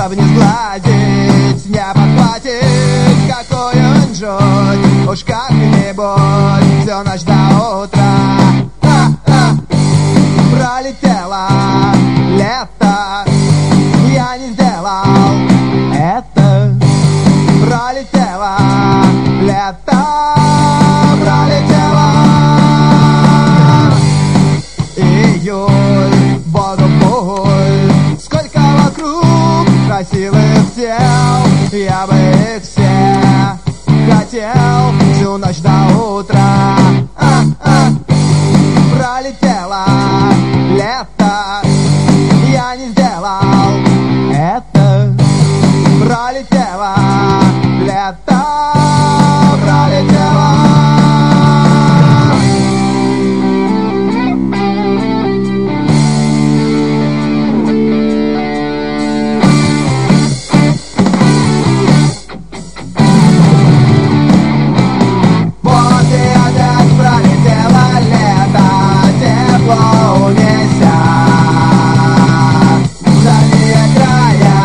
чтоб не сгладить, не подхватить какой-нибудь жуть. Уж как-нибудь всю ночь до утра. Пролетело лето, я не сделал это. Пролетело лето, пролетело. Июль, водопой, сколько вокруг красивых тел. Я бы их все хотел всю ночь до утра. Пролетело лето, я не сделал это. Пролетело лето, пролетело. Вот и опять пролетело лето, тепло унеся дальние края.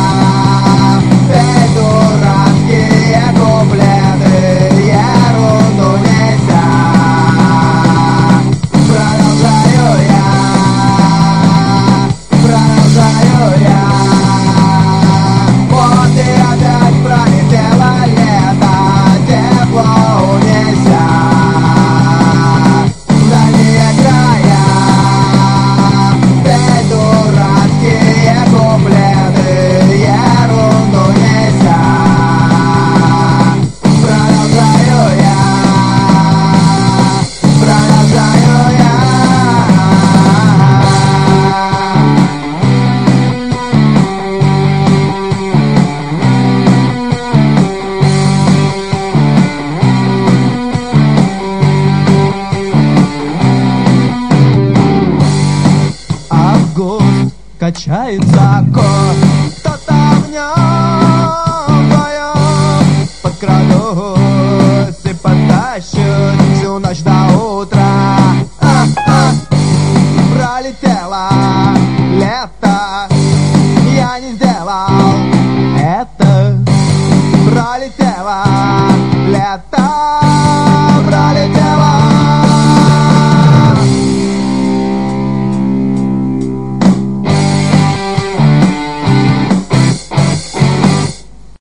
Пей дурацкие куплеты, ерунду неся. Продолжаю я. Вот и опять пролетело лето, тепло унеся дальние края. Пей дурацкие куплеты, ерунду неся. Продолжаю я. Август качается кот.